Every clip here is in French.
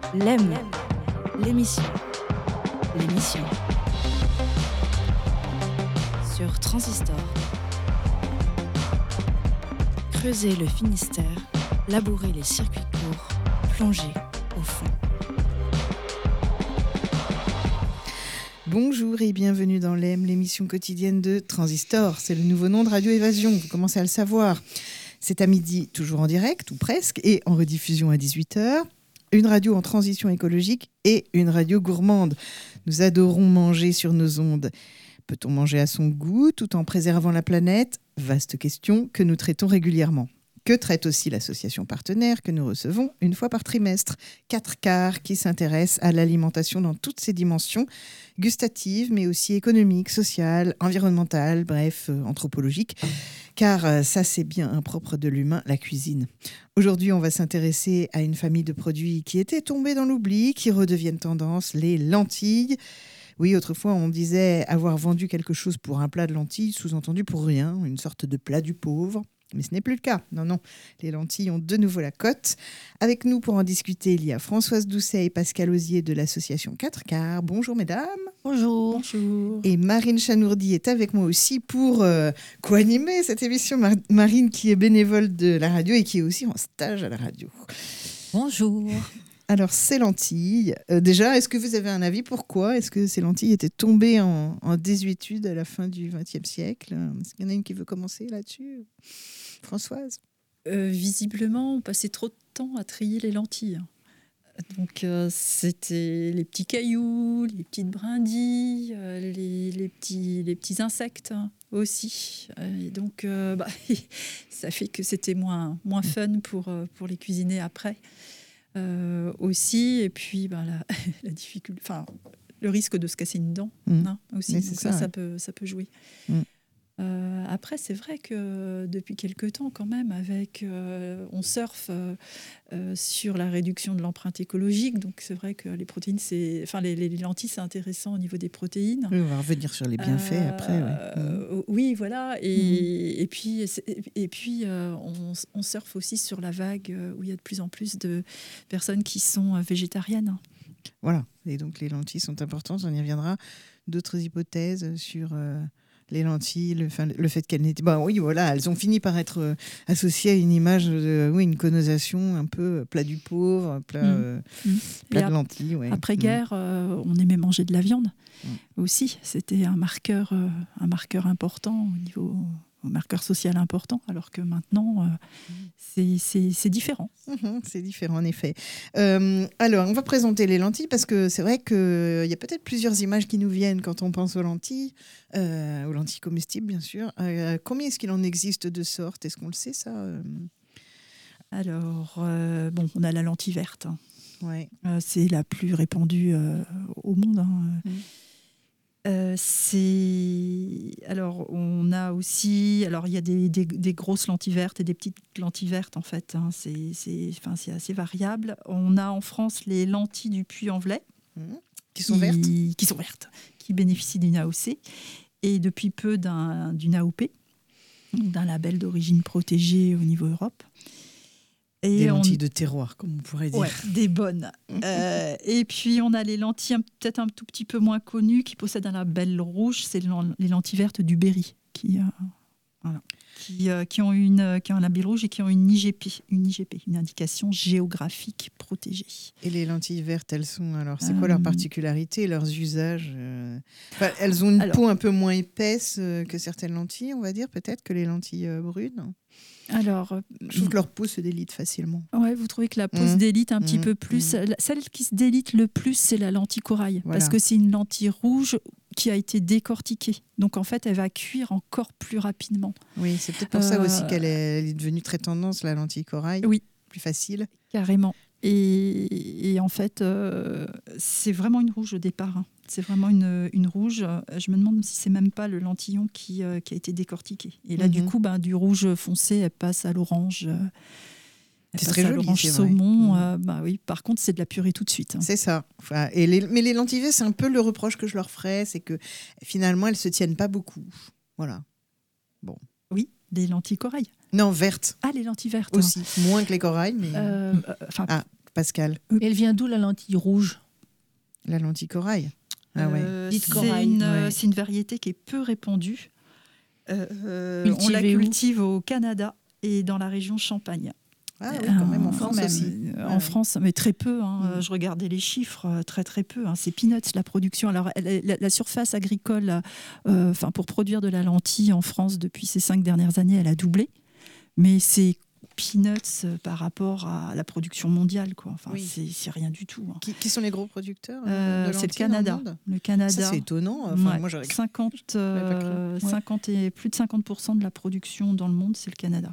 L'aime, l'émission. Sur Transistor. Creuser le Finistère, labourer les circuits courts, plonger au fond. Bonjour et bienvenue dans l'EM, l'émission quotidienne de Transistor. C'est le nouveau nom de Radio Évasion, vous commencez à le savoir. C'est à midi, toujours en direct, ou presque, et en rediffusion à 18h. Une radio en transition écologique et une radio gourmande. Nous adorons manger sur nos ondes. Peut-on manger à son goût tout en préservant la planète ? Vaste question que nous traitons régulièrement. Que traite aussi l'association partenaire que nous recevons une fois par trimestre. 4 quarts qui s'intéressent à l'alimentation dans toutes ses dimensions, gustatives, mais aussi économiques, sociales, environnementales, bref, anthropologiques. Car ça, c'est bien impropre de l'humain, la cuisine. Aujourd'hui, on va s'intéresser à une famille de produits qui étaient tombés dans l'oubli, qui redeviennent tendance, les lentilles. Oui, autrefois, on disait avoir vendu quelque chose pour un plat de lentilles, sous-entendu pour rien, une sorte de plat du pauvre. Mais ce n'est plus le cas. Non, les lentilles ont de nouveau la cote. Avec nous pour en discuter, il y a Françoise Doucet et Pascal Osier de l'association 4 quarts. Bonjour mesdames. Bonjour. Et Marine Chanourdi est avec moi aussi pour co-animer cette émission. Marine qui est bénévole de la radio et qui est aussi en stage à la radio. Bonjour. Alors, ces lentilles, déjà, est-ce que vous avez un avis ? Pourquoi est-ce que ces lentilles étaient tombées en désuétude à la fin du XXe siècle ? Est-ce qu'il y en a une qui veut commencer là-dessus ? Françoise ? Visiblement, on passait trop de temps à trier les lentilles. Donc, c'était les petits cailloux, les petites brindilles, les petits insectes aussi. Et donc, ça fait que c'était moins fun pour les cuisiner après. Aussi, et puis la difficulté, le risque de se casser une dent aussi. Mais donc ça peut jouer. Après, c'est vrai que depuis quelques temps, quand même, on surfe sur la réduction de l'empreinte écologique. Donc, c'est vrai que les protéines, les lentilles, c'est intéressant au niveau des protéines. Oui, on va revenir sur les bienfaits après. Oui, voilà. Et puis, on surfe aussi sur la vague où il y a de plus en plus de personnes qui sont végétariennes. Voilà. Et donc, les lentilles sont importantes. On y reviendra. D'autres hypothèses sur les lentilles, le fait qu'elles n'étaient... elles ont fini par être associées à une image, une connotation un peu plat du pauvre, plat de lentilles. Ouais. Après-guerre, on aimait manger de la viande aussi. C'était un marqueur important un marqueur social important, alors que maintenant, c'est différent. C'est différent, en effet. Alors, on va présenter les lentilles, parce que c'est vrai qu'il y a peut-être plusieurs images qui nous viennent quand on pense aux lentilles comestibles, bien sûr. Combien est-ce qu'il en existe de sortes ? Est-ce qu'on le sait, ça ? Alors, on a la lentille verte. Ouais. C'est la plus répandue au monde. Alors, on a aussi... Alors, il y a des grosses lentilles vertes et des petites lentilles vertes, en fait. C'est assez variable. On a en France les lentilles du Puy-en-Velay. Qui sont vertes. Qui sont vertes, qui bénéficient d'une AOC. Et depuis peu d'une AOP, d'un label d'origine protégée au niveau Europe. Et des lentilles de terroir, comme on pourrait dire. Ouais, des bonnes. Et puis, on a les lentilles peut-être un tout petit peu moins connues qui possèdent un label rouge. C'est les lentilles vertes du Berry qui ont un label rouge et qui ont une IGP, une indication géographique protégée. Et les lentilles vertes, elles sont... Alors, c'est quoi leur particularité, leurs usages ? Elles ont une peau un peu moins épaisse que certaines lentilles, on va dire, peut-être, que les lentilles brunes. Alors, je trouve que leur peau se délite facilement. Ouais, vous trouvez que la peau se délite un petit peu plus. Celle qui se délite le plus, c'est la lentille corail. Voilà. Parce que c'est une lentille rouge qui a été décortiquée. Donc, en fait, elle va cuire encore plus rapidement. Oui, c'est peut-être pour ça aussi qu'elle est devenue très tendance, la lentille corail. Oui. Plus facile. Carrément. Et en fait, c'est vraiment une rouge au départ. C'est vraiment une rouge. Je me demande si c'est même pas le lentillon qui a été décortiqué. Et là, du coup, du rouge foncé, elle passe à l'orange. C'est très joli, l'orange saumon. Oui. Par contre, c'est de la purée tout de suite. C'est ça. Mais les lentilles vertes, c'est un peu le reproche que je leur ferais, c'est que finalement, elles se tiennent pas beaucoup. Voilà. Bon. Oui, les lentilles corail. Non, vertes. Ah, les lentilles vertes. Aussi, moins que les corails, mais... Pascal? Elle vient d'où la lentille rouge? La lentille corail. Ah ouais. Dites C'est corail. c'est une variété qui est peu répandue. On la Cultivée où? cultive au Canada et dans la région Champagne. Ah oui, quand même en France Quand même, aussi. En Ouais. France, mais très peu. Je regardais les chiffres, très très peu. C'est peanuts la production. Alors la surface agricole, pour produire de la lentille en France depuis ces 5 dernières années, elle a doublé. Mais c'est peanuts par rapport à la production mondiale, quoi. Oui. C'est rien du tout. Qui sont les gros producteurs de C'est le lentilles dans Canada. monde Le Canada. Ça, c'est étonnant. Ouais, Moi, j'aurais 50, pas cru. 50 et plus de 50% de la production dans le monde, c'est le Canada.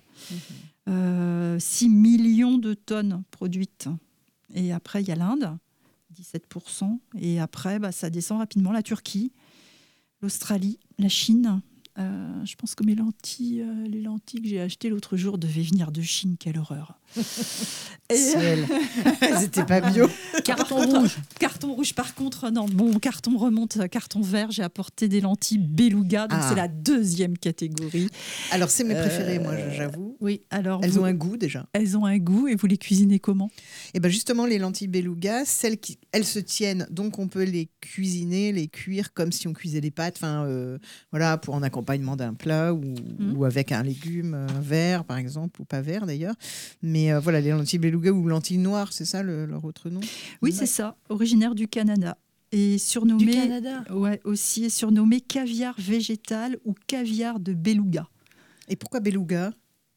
6 millions de tonnes produites. Et après, il y a l'Inde, 17%. Et après, ça descend rapidement. La Turquie, l'Australie, la Chine. Je pense que les lentilles que j'ai achetées l'autre jour devaient venir de Chine. Quelle horreur. Ciel. Elles n'étaient pas bio. Carton rouge. Carton rouge, par contre, non. Mon carton remonte, carton vert. J'ai apporté des lentilles beluga, donc c'est la deuxième catégorie. Alors, c'est mes préférées, moi, j'avoue. Oui, alors Elles ont un goût déjà. Elles ont un goût, et vous les cuisinez comment? Et ben justement, les lentilles beluga, elles se tiennent, donc on peut les cuisiner, les cuire comme si on cuisait des pâtes, voilà, pour en accompagnement d'un plat ou avec un légume vert, par exemple, ou pas vert d'ailleurs. Mais voilà, les lentilles beluga ou lentilles noires, c'est ça leur autre nom? Oui, c'est ça, originaire du Canada. Et surnommé, Du Canada? Ouais, aussi est surnommé caviar végétal ou caviar de beluga. Et pourquoi beluga?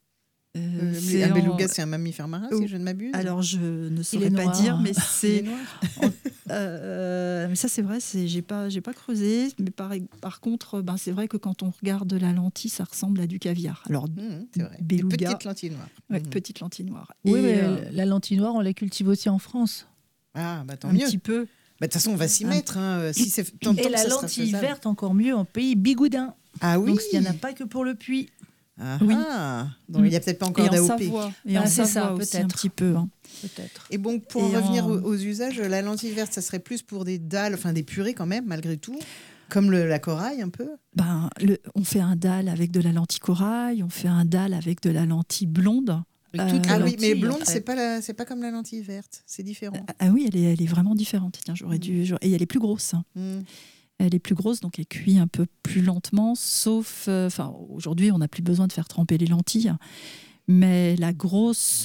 Un beluga, c'est un mammifère marin, si je ne m'abuse. Alors, je ne saurais pas noir. dire, mais c'est... noir. mais ça, c'est vrai, j'ai pas creusé. Mais par contre, c'est vrai que quand on regarde la lentille, ça ressemble à du caviar. Alors, c'est vrai. beluga, des petites lentilles noires. ouais, petite lentille noire. Oui, Et, mais la lentille noire, on la cultive aussi en France. Ah, bah tant un mieux. petit peu. De toute façon, on va s'y mettre. Si c'est tant Et que la ça sera lentille faisable. verte, encore mieux, en pays bigoudin. Ah oui. Donc, il n'y en a pas que pour le puits. Ah, Oui. donc il n'y a peut-être pas encore Et en d'AOP. Savoie. Et en c'est Savoie ça, aussi, peut-être. un petit peu. Peut-être. Et bon, pour en revenir aux usages, la lentille verte, ça serait plus pour des dalles, des purées quand même, malgré tout, comme la corail un peu. On fait un dalle avec de la lentille corail, on fait un dalle avec de la lentille blonde. Oui, mais blonde, en fait. c'est pas comme la lentille verte, c'est différent. Ah oui, elle est vraiment différente. Tiens, et elle est plus grosse. Elle est plus grosse, donc elle cuit un peu plus lentement, sauf... aujourd'hui, on n'a plus besoin de faire tremper les lentilles. Mais la grosse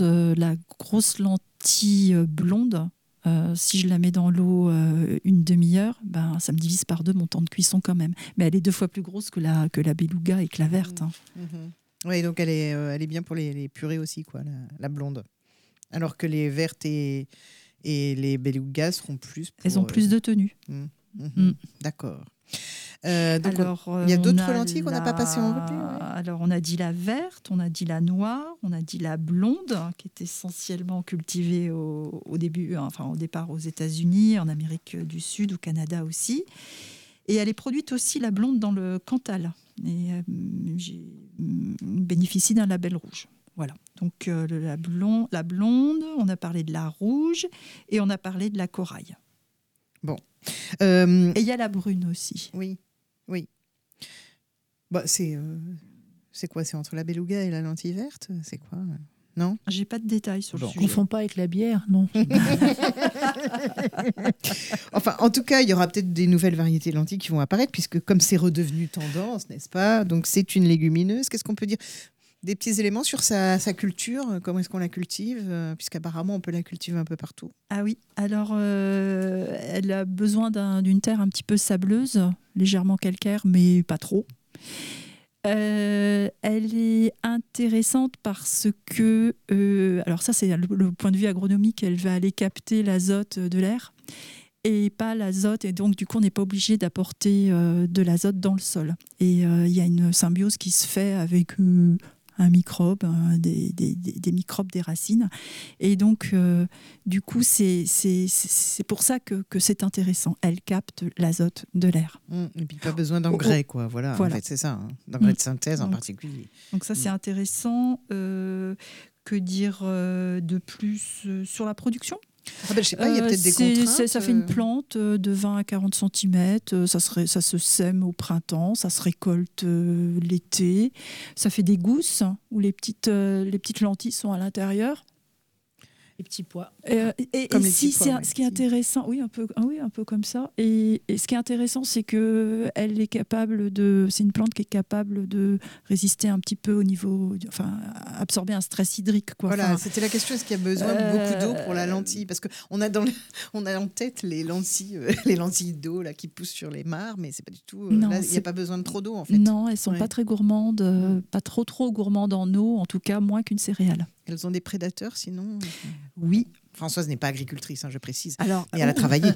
lentille blonde, si je la mets dans l'eau une demi-heure, ça me divise par 2 mon temps de cuisson quand même. Mais elle est 2 fois plus grosse que la beluga et que la verte. Oui, donc elle est bien pour les purées aussi, quoi, la blonde. Alors que les vertes et les belugas seront plus pour... Elles ont plus de tenue. D'accord. Donc Alors, il y a d'autres lentilles qu'on n'a pas passées en revue. Ouais. Alors, on a dit la verte, on a dit la noire, on a dit la blonde, qui est essentiellement cultivée au départ aux États-Unis, en Amérique du Sud, au Canada aussi. Et elle est produite aussi, la blonde, dans le Cantal. Et bénéficie d'un label rouge. Voilà. Donc, la blonde, on a parlé de la rouge et on a parlé de la corail. Bon. Et il y a la brune aussi. Oui. C'est quoi? C'est entre la beluga et la lentille verte? C'est quoi? Non? J'ai pas de détails sur le On ne sujet. confond pas avec la bière, non. En tout cas, il y aura peut-être des nouvelles variétés de lentilles qui vont apparaître, puisque comme c'est redevenu tendance, n'est-ce pas? Donc c'est une légumineuse. Qu'est-ce qu'on peut dire? Des petits éléments sur sa culture, comment est-ce qu'on la cultive, puisqu'apparemment on peut la cultiver un peu partout. Ah oui, alors elle a besoin d'une terre un petit peu sableuse, légèrement calcaire, mais pas trop. Elle est intéressante parce que, alors ça c'est le point de vue agronomique, elle va aller capter l'azote de l'air et pas l'azote, et donc du coup on n'est pas obligé d'apporter de l'azote dans le sol. Et il y a une symbiose qui se fait avec un microbe, des microbes des racines. Et donc, du coup, c'est pour ça que c'est intéressant. Elle capte l'azote de l'air. Et puis pas besoin d'engrais, quoi. Voilà. En fait, c'est ça. D'engrais de synthèse en particulier. Donc ça, c'est intéressant. Que dire de plus sur la production ? Je sais pas, il y a peut-être des contraintes. Ça fait une plante de 20 à 40 cm, ça se sème au printemps, ça se récolte l'été, ça fait des gousses où les petites lentilles sont à l'intérieur. Les petits pois. Et Comme les si, petits pois, ce qui est intéressant, oui, un peu comme ça. Et ce qui est intéressant, c'est que elle est capable c'est une plante qui est capable de résister un petit peu au niveau, enfin, absorber un stress hydrique, quoi. Voilà, Enfin, c'était la question. Est-ce qu'il y a besoin de beaucoup d'eau pour la lentille? Parce qu'on a on a en tête les lentilles d'eau là qui poussent sur les mares, mais c'est pas du tout. Non, Là, il n'y a pas besoin de trop d'eau en fait. non, elles sont Ouais. pas très gourmandes, pas trop gourmandes en eau, en tout cas moins qu'une céréale. Elles ont des prédateurs sinon. Oui. Françoise n'est pas agricultrice, hein, je précise. Alors, Et elle a travaillé.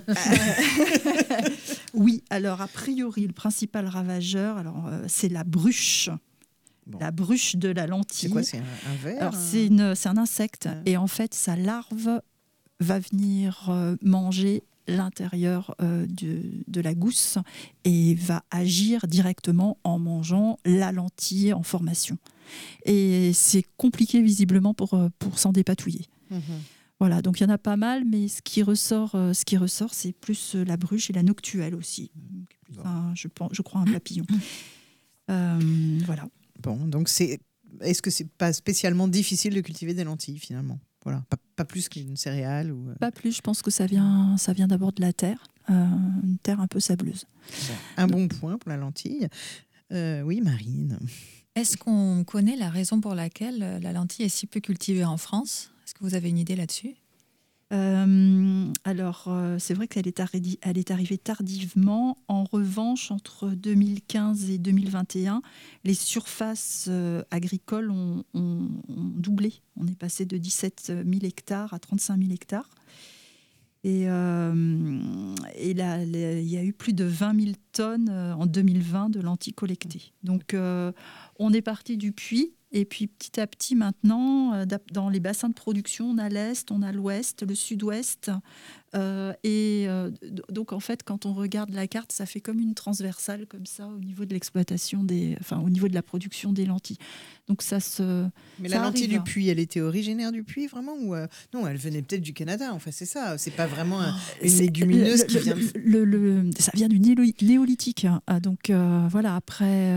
oui, alors a priori, le principal ravageur, c'est la bruche. Bon. La bruche de la lentille. C'est quoi? C'est un ver? Alors, c'est un insecte. Ouais. Et en fait, sa larve va venir manger l'intérieur de la gousse et va agir directement en mangeant la lentille en formation. Et c'est compliqué visiblement pour s'en dépatouiller. Mhm. Voilà, donc il y en a pas mal, mais ce qui ressort, c'est plus la bruche et la noctuelle aussi. Bon. Je crois un papillon. Voilà. Bon, donc est-ce que c'est pas spécialement difficile de cultiver des lentilles finalement? Voilà, pas plus qu'une céréale ou. Pas plus, je pense que ça vient d'abord de la terre, une terre un peu sableuse. Bon, un bon point pour la lentille. Oui, Marine. Est-ce qu'on connaît la raison pour laquelle la lentille est si peu cultivée en France? Est-ce que vous avez une idée là-dessus? C'est vrai qu'elle est arrivée tardivement. En revanche, entre 2015 et 2021, les surfaces agricoles ont doublé. On est passé de 17 000 hectares à 35 000 hectares. Et là, il y a eu plus de 20 000 tonnes en 2020 de lentilles collectées. Donc, on est parti du puits. Et puis petit à petit maintenant, dans les bassins de production, on a l'Est, on a l'Ouest, le Sud-Ouest. Donc en fait, quand on regarde la carte, ça fait comme une transversale comme ça au niveau de l'exploitation au niveau de la production des lentilles. Donc ça se. Mais ça la lentille arrive. du puits, elle était originaire du puits vraiment ou non, elle venait peut-être du Canada. Enfin, c'est ça. C'est pas vraiment une C'est- légumineuse qui vient. Ça vient du néolithique. Hein. Donc voilà, après.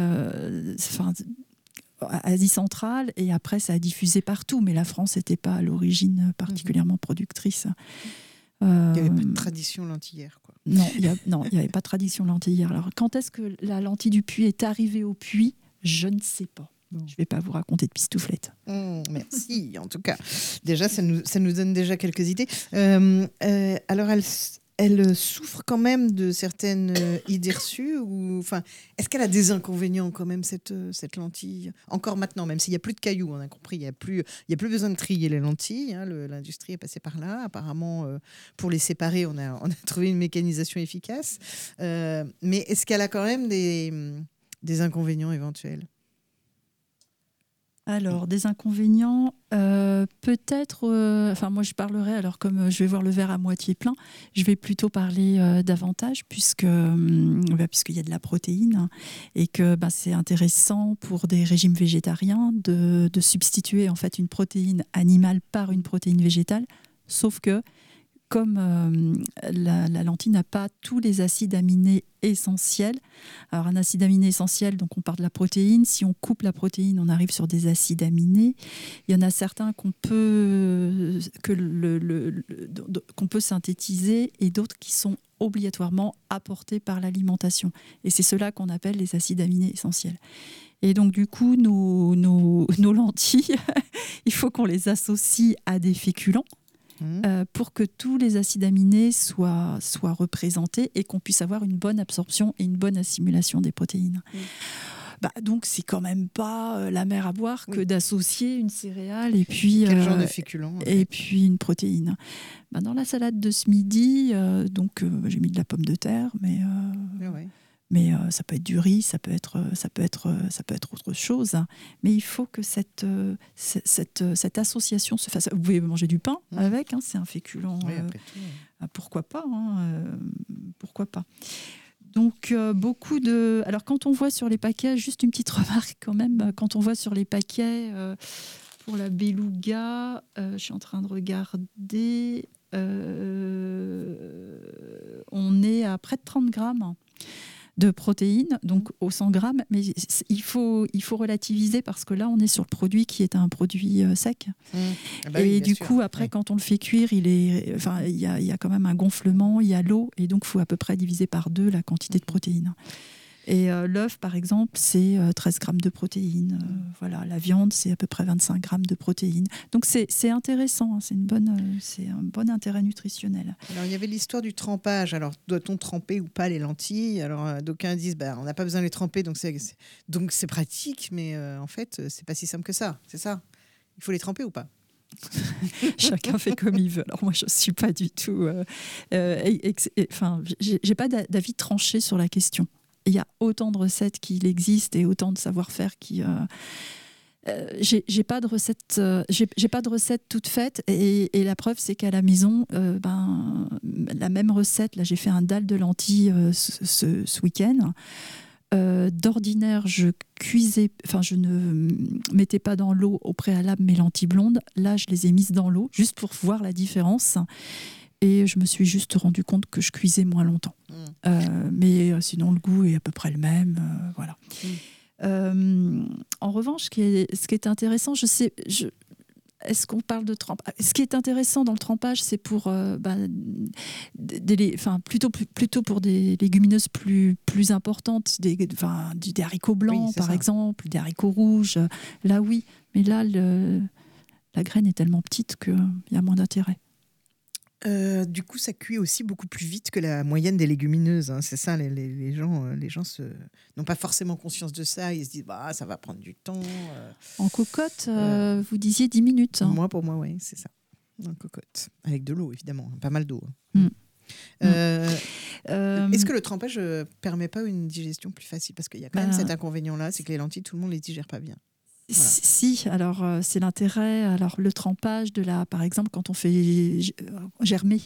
Asie centrale, et après ça a diffusé partout, mais la France n'était pas à l'origine particulièrement productrice. Il n'y avait pas de tradition lentillère, quoi. Non, il n'y avait pas de tradition lentillère. Alors, quand est-ce que la lentille du puits est arrivée au puits? Je ne sais pas. Bon. Je ne vais pas vous raconter de pistouflette. Merci, en tout cas. Déjà, ça nous donne déjà quelques idées. Alors, elle souffre quand même de certaines idées reçues enfin, est-ce qu'elle a des inconvénients quand même, cette lentille? Encore maintenant, même s'il n'y a plus de cailloux, on a compris, il n'y a plus besoin de trier les lentilles. Hein, l'industrie est passée par là. Apparemment, pour les séparer, on a trouvé une mécanisation efficace. Mais est-ce qu'elle a quand même des inconvénients éventuels? Alors, des inconvénients, peut-être... moi, je parlerai, alors comme je vais voir le verre à moitié plein, je vais plutôt parler davantage, puisqu'il y a de la protéine, hein, et que c'est intéressant pour des régimes végétariens de substituer en fait une protéine animale par une protéine végétale, sauf que comme la lentille n'a pas tous les acides aminés essentiels. Alors un acide aminé essentiel, donc on part de la protéine. Si on coupe la protéine, on arrive sur des acides aminés. Il y en a certains qu'on peut synthétiser et d'autres qui sont obligatoirement apportés par l'alimentation. Et c'est cela qu'on appelle les acides aminés essentiels. Et donc du coup, nos lentilles, il faut qu'on les associe à des féculents. Pour que tous les acides aminés soient représentés et qu'on puisse avoir une bonne absorption et une bonne assimilation des protéines. Donc c'est quand même pas la mer à boire que d'associer une céréale et puis quel genre de féculent et puis une protéine. Dans la salade de ce midi, j'ai mis de la pomme de terre, mais ça peut être du riz, ça peut être autre chose. Mais il faut que cette association se fasse. Vous pouvez manger du pain avec, hein, c'est un féculent. Oui, après tout, pourquoi pas, pourquoi pas. Donc beaucoup de. Alors quand on voit sur les paquets, juste une petite remarque quand même, quand on voit sur les paquets pour la beluga, je suis en train de regarder, on est à près de 30 grammes. de protéines, donc au 100 grammes. Mais il faut relativiser parce que là, on est sur le produit qui est un produit sec. Ah bah oui, Et bien du sûr. coup, après, Ouais. quand on le fait cuire, il y a quand même un gonflement, il y a l'eau, et donc il faut à peu près diviser par 2 la quantité de protéines. Et l'œuf, par exemple, c'est 13 grammes de protéines. Voilà, la viande, c'est à peu près 25 grammes de protéines. Donc c'est intéressant, hein, c'est un bon intérêt nutritionnel. Alors, il y avait l'histoire du trempage. Alors, doit-on tremper ou pas les lentilles? Alors, d'aucuns disent on n'a pas besoin de les tremper, donc c'est pratique, mais en fait, c'est pas si simple que ça. C'est ça. Il faut les tremper ou pas? Chacun fait comme il veut. Alors moi, je ne suis pas du tout... j'ai pas d'avis tranché sur la question. Il y a autant de recettes qu'il existe et autant de savoir-faire qui... j'ai pas de recette, j'ai pas de recette toute faite, et la preuve c'est qu'à la maison, la même recette. Là, j'ai fait un dalle de lentilles ce week-end. D'ordinaire, je ne mettais pas dans l'eau au préalable mes lentilles blondes. Là, je les ai mises dans l'eau juste pour voir la différence. Et je me suis juste rendu compte que je cuisais moins longtemps. Mais sinon, le goût est à peu près le même. Voilà. En revanche, ce qui est intéressant, est-ce qu'on parle de trempage? Ce qui est intéressant dans le trempage, c'est pour plutôt pour des légumineuses plus importantes, des haricots blancs, Oui, c'est par ça. exemple, des haricots rouges. Là, oui. Mais là, la graine est tellement petite qu'il y a moins d'intérêt. Du coup, ça cuit aussi beaucoup plus vite que la moyenne des légumineuses. Hein. C'est ça, les gens n'ont pas forcément conscience de ça. Ils se disent, ça va prendre du temps. En cocotte, vous disiez 10 minutes. Hein. Pour moi, oui, c'est ça. En cocotte. Avec de l'eau, évidemment. Pas mal d'eau. Est-ce que le trempage permet pas une digestion plus facile? Parce qu'il y a quand même cet inconvénient-là, c'est que les lentilles, tout le monde les digère pas bien. Voilà. Si, alors c'est l'intérêt. Alors le trempage par exemple, quand on fait germer,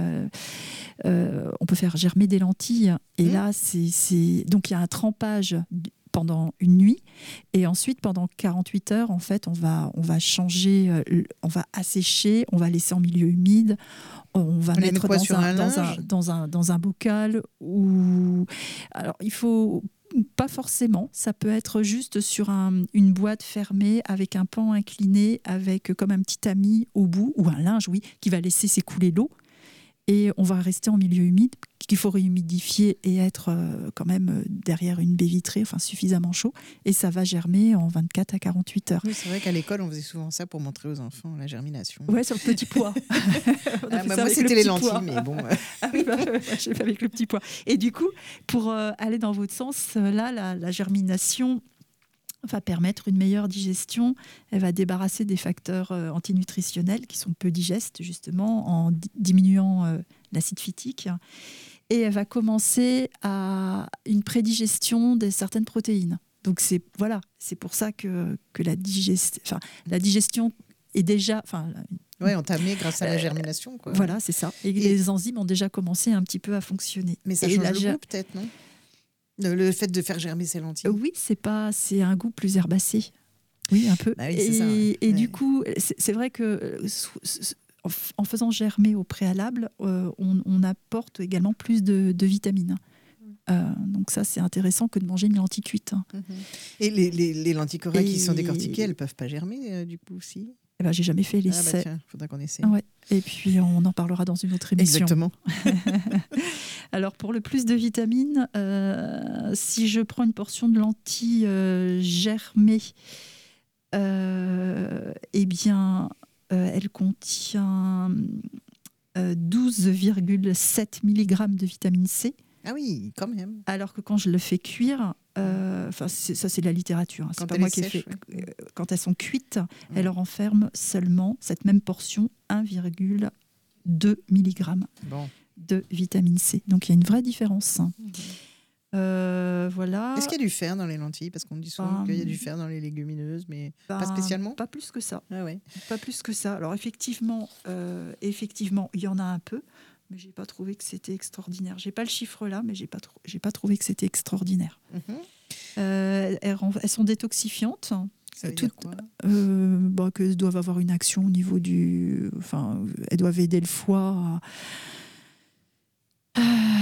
on peut faire germer des lentilles. Et là, donc il y a un trempage pendant une nuit, et ensuite pendant 48 heures, en fait, on va changer, on va assécher, on va laisser en milieu humide. On va mettre dans un bocal alors il faut. Pas forcément, ça peut être juste sur une boîte fermée avec un pan incliné, avec comme un petit tamis au bout, ou un linge, oui, qui va laisser s'écouler l'eau. Et on va rester en milieu humide, qu'il faut réhumidifier et être quand même derrière une baie vitrée, suffisamment chaud. Et ça va germer en 24 à 48 heures. Oui, c'est vrai qu'à l'école, on faisait souvent ça pour montrer aux enfants la germination. Ouais, sur le petit pois. Moi, c'était les lentilles, mais bon. Ah oui, j'ai fait avec le petit pois. Et du coup, pour aller dans votre sens, là, la germination va permettre une meilleure digestion. Elle va débarrasser des facteurs antinutritionnels qui sont peu digestes, justement, en diminuant l'acide phytique. Et elle va commencer à une prédigestion de certaines protéines. Donc c'est pour ça que la digestion est déjà... entamée grâce à la germination. Quoi. Voilà, c'est ça. Et les enzymes ont déjà commencé un petit peu à fonctionner. Mais ça change le goût, peut-être, non? Le fait de faire germer ces lentilles. Oui, c'est un goût plus herbacé. Oui, un peu. Oui, c'est ça, ouais. Et du coup, c'est vrai que en faisant germer au préalable, on apporte également plus de vitamines. Donc ça, c'est intéressant que de manger une lentille cuite. Et les lentilles Cora qui sont décortiquées, elles ne peuvent pas germer, du coup, aussi? J'ai jamais fait l'essai. Tiens, faudra qu'on essaie. Ouais. Et puis, on en parlera dans une autre émission. Exactement. Alors, pour le plus de vitamines, si je prends une portion de lentilles germées, elle contient 12,7 mg de vitamine C. Ah oui, quand même. Alors que quand je le fais cuire, ça c'est de la littérature, hein, c'est pas moi qui ai fait. Quand elles sont cuites, elles renferment seulement cette même portion, 1,2 mg de vitamine C. Donc il y a une vraie différence. Voilà. Est-ce qu'il y a du fer dans les lentilles? Parce qu'on dit souvent qu'il y a du fer dans les légumineuses, mais pas spécialement. Pas plus que ça. Ah ouais. Pas plus que ça. Alors effectivement, il y en a un peu. Mais j'ai pas trouvé que c'était extraordinaire. J'ai pas le chiffre là, mais j'ai pas trouvé que c'était extraordinaire. Elles sont détoxifiantes. Ça veut dire quoi? Qu'elles doivent avoir une action au niveau elles doivent aider le foie.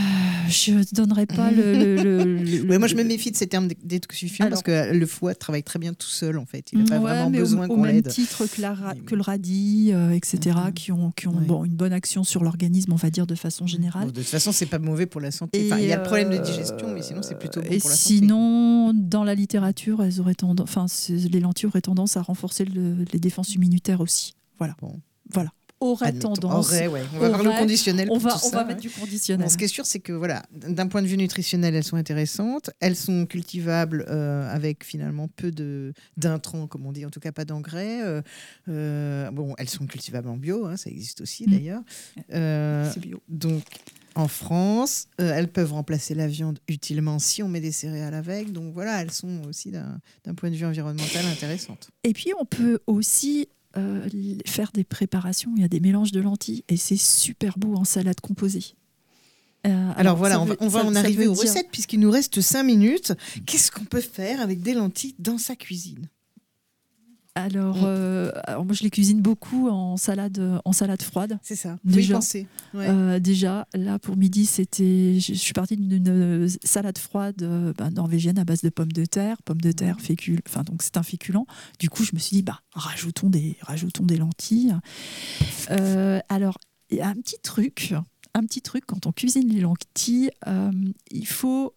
Je ne donnerai pas Ouais, moi, je me méfie de ces termes détoxifiants parce que le foie travaille très bien tout seul, en fait. Il n'a pas vraiment besoin qu'on l'aide. Au même titre que le radis, etc., qui ont une bonne action sur l'organisme, on va dire, de façon générale. Bon, de toute façon, c'est pas mauvais pour la santé. Enfin, il y a le problème de digestion, mais sinon, c'est plutôt bon pour la santé. Et sinon, dans la littérature, les lentilles auraient tendance à renforcer les défenses immunitaires aussi. Voilà. Bon. Voilà. Aurait tendance. On va voir le conditionnel. On va mettre du conditionnel. Bon, ce qui est sûr, c'est que voilà, d'un point de vue nutritionnel, elles sont intéressantes. Elles sont cultivables avec finalement peu d'intrants, comme on dit, en tout cas pas d'engrais. Bon, elles sont cultivables en bio, hein, ça existe aussi d'ailleurs. C'est bio. Donc, en France, elles peuvent remplacer la viande utilement si on met des céréales avec. Donc voilà, elles sont aussi d'un point de vue environnemental intéressantes. Et puis, on peut aussi faire des préparations, il y a des mélanges de lentilles et c'est super beau en salade composée. Alors voilà, on va en arriver aux recettes puisqu'il nous reste 5 minutes. Qu'est-ce qu'on peut faire avec des lentilles dans sa cuisine ? Alors moi je les cuisine beaucoup en salade froide. C'est ça, déjà, faut y penser. Ouais. Déjà, là pour midi, je suis partie d'une salade froide norvégienne à base de pommes de terre, fécule, enfin donc c'est un féculent. Du coup, je me suis dit rajoutons des lentilles. Alors, il y a un petit truc quand on cuisine les lentilles, il faut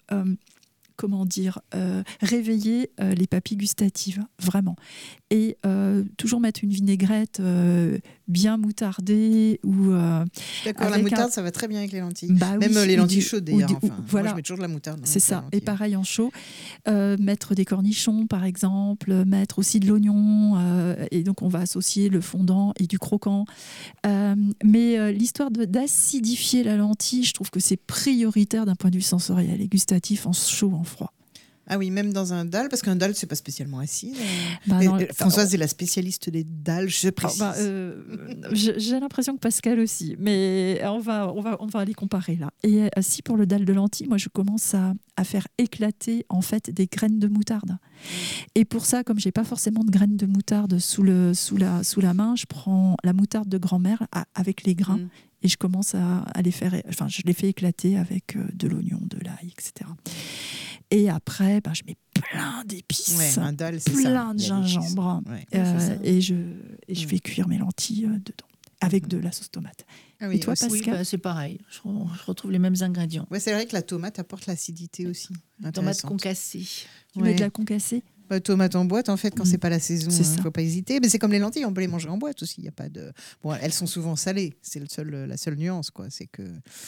réveiller les papilles gustatives, vraiment. Et toujours mettre une vinaigrette bien moutardée ou d'accord, la moutarde, ça va très bien avec les lentilles. Même oui, les lentilles chaudes d'ailleurs. Voilà. Moi, je mets toujours de la moutarde. C'est ça. Et pareil en chaud. Mettre des cornichons, par exemple. Mettre aussi de l'oignon. Et donc, on va associer le fondant et du croquant. Mais l'histoire d'acidifier la lentille, je trouve que c'est prioritaire d'un point de vue sensoriel et gustatif en chaud, en froid. Ah oui, même dans un dalle, parce qu'un dalle, c'est pas spécialement acide. Françoise est la spécialiste des dalles, je précise. J'ai l'impression que Pascal aussi, mais on va les comparer là. Et si pour le dalle de lentilles, moi je commence à faire éclater en fait des graines de moutarde. Et pour ça, comme j'ai pas forcément de graines de moutarde sous la main, je prends la moutarde de grand-mère avec les grains. Et je commence à les faire, je les fais éclater avec de l'oignon, de l'ail, etc. Et après, je mets plein d'épices, un dalle, c'est plein de gingembre, et je fais cuire mes lentilles dedans avec de la sauce tomate. Ah oui, et toi, Pascal? C'est pareil. Je retrouve les mêmes ingrédients. Ouais, c'est vrai que la tomate apporte l'acidité aussi. Tomate concassée. Tu mets de la concassée? Tomate en boîte, en fait, quand c'est pas la saison, il ne faut pas hésiter. Mais c'est comme les lentilles, on peut les manger en boîte aussi. Il y a pas de. Bon, elles sont souvent salées. C'est la seule nuance, quoi. C'est que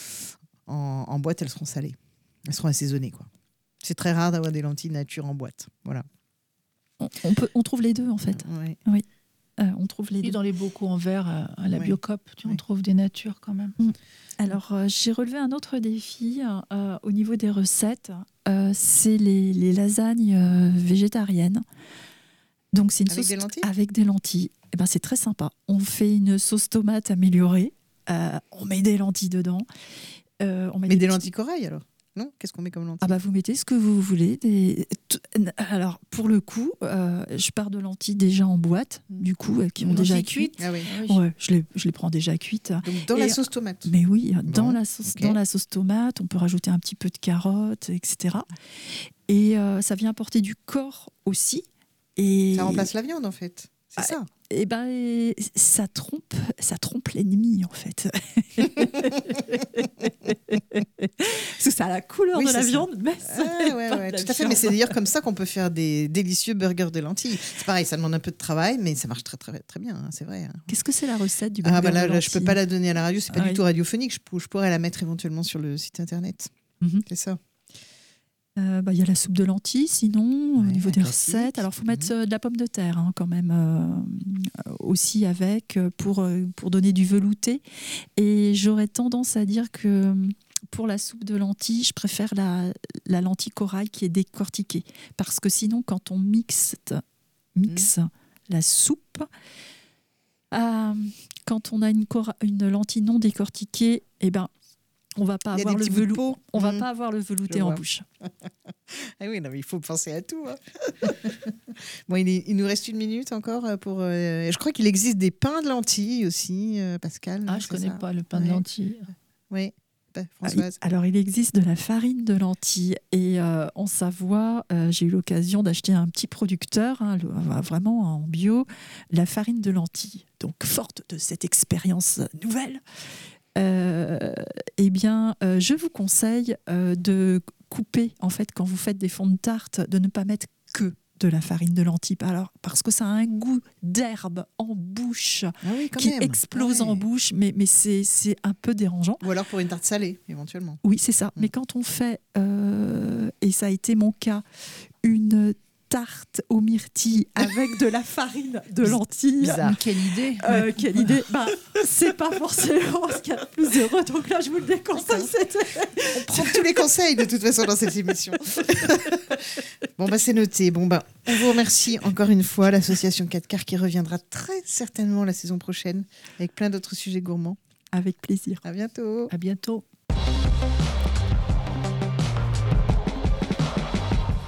en boîte, elles seront salées. Elles seront assaisonnées, quoi. C'est très rare d'avoir des lentilles nature en boîte. Voilà. On trouve les deux, en fait. Oui. On trouve les deux. Dans les bocaux en verre à la Biocop, on trouve des natures quand même. Alors, j'ai relevé un autre défi au niveau des recettes. C'est les lasagnes végétariennes. Donc, c'est une sauce avec des lentilles. Et c'est très sympa. On fait une sauce tomate améliorée. On met des lentilles dedans. Mais des lentilles corail, alors? Non, qu'est-ce qu'on met comme lentilles? Vous mettez ce que vous voulez. Alors, pour le coup, je pars de lentilles déjà en boîte, du coup, qui ont déjà cuit. Ah oui. Ouais, je les prends déjà cuites. Donc dans la sauce tomate. Mais oui, dans la sauce tomate, on peut rajouter un petit peu de carottes, etc. Et ça vient apporter du corps aussi. Et ça remplace la viande, en fait. C'est ça. Ça trompe l'ennemi, en fait. Parce que ça a la couleur de la viande, mais ça tout à fait. Mais c'est d'ailleurs comme ça qu'on peut faire des délicieux burgers de lentilles. C'est pareil, ça demande un peu de travail, mais ça marche très très très bien, hein, c'est vrai. Hein. Qu'est-ce que c'est la recette du burger de lentilles? Je peux pas la donner à la radio, c'est pas du tout radiophonique. Je pourrais la mettre éventuellement sur le site internet. C'est ça. Y a la soupe de lentilles, sinon, au niveau des recettes. Alors, il faut mettre de la pomme de terre, hein, quand même, aussi avec, pour donner du velouté. Et j'aurais tendance à dire que pour la soupe de lentilles, je préfère la lentille corail qui est décortiquée. Parce que sinon, quand on mixe la soupe, quand on a une lentille non décortiquée, on va pas avoir le velouté. On va pas avoir le velouté en bouche. Ah oui, non, mais il faut penser à tout. Hein. Bon, il nous reste 1 minute encore pour. Je crois qu'il existe des pains de lentilles aussi, Pascal. Je connais pas le pain de lentilles. Oui. Françoise? Alors, il existe de la farine de lentilles. Et en Savoie, j'ai eu l'occasion d'acheter un petit producteur, vraiment en bio, la farine de lentilles. Donc, forte de cette expérience nouvelle, je vous conseille de couper, en fait, quand vous faites des fonds de tarte, de ne pas mettre que de la farine de lentilles. Alors, parce que ça a un goût d'herbe en bouche qui explose en bouche, mais c'est un peu dérangeant. Ou alors pour une tarte salée, éventuellement. Oui, c'est ça. Mais quand on fait, et ça a été mon cas, une tarte aux myrtilles avec de la farine de lentilles. Bizarre. Quelle idée. Quelle idée. C'est pas forcément ce qu'il y a de plus heureux, donc là je vous le déconseille. On prend tous les conseils de toute façon dans cette émission. C'est noté. On vous remercie encore une fois, l'association 4 quarts qui reviendra très certainement la saison prochaine avec plein d'autres sujets gourmands. Avec plaisir. À bientôt. À bientôt.